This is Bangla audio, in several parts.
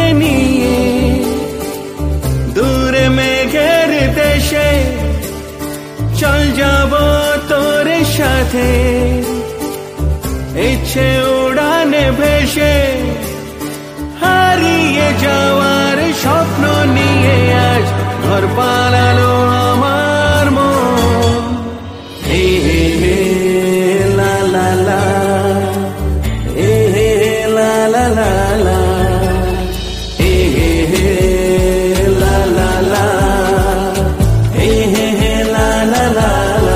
নিয়ে দূরে মেঘের দেশে চল যাব তোর সাথে ইচ্ছে উড়ানে ভেসে হারিয়ে যাওয়ার স্বপ্ন নিয়ে আজ ঘর পালালো আমার মন হে হে হে লা লা লা হে হে লা লা লা লা হে হে হে লা লা লা হে হে হে লা লা লা লা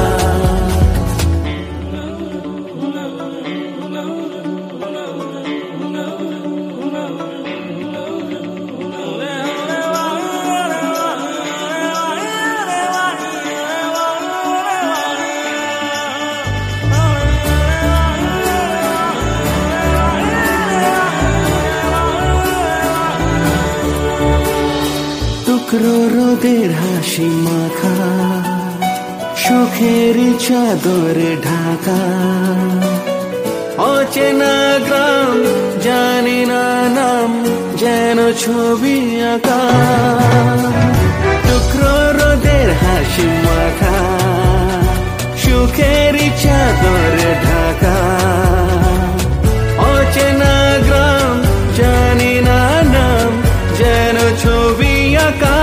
রোদের হাসি মাখা সুখের চাদর ঢাকা অচেনা গ্রাম জানি না নাম যেন ছবি আঁকা টুকরো রোদের হাসি মাখা সুখের চাদর ঢাকা অচেনা গ্রাম জানি না নাম যেন ছবি আঁকা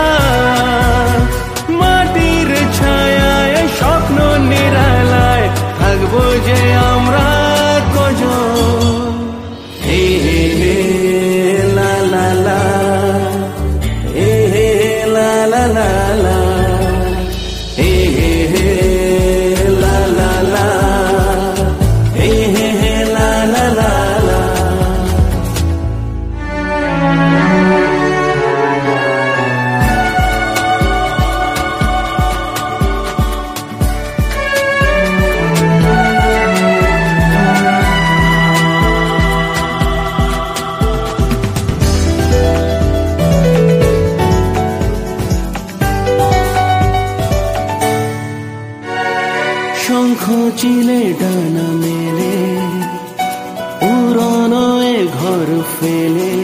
মাটির ছায়ায় স্বপ্ন নিরালায় থাকবো যে আমরা কজন হে হে হে লা লা লা হে হে লা লা লা লা হে হে হে লা লা লা হে হে হে লা লা লা লা শঙ্খ চিলে ডানা মেলে উড়ানো ঘর ফেলে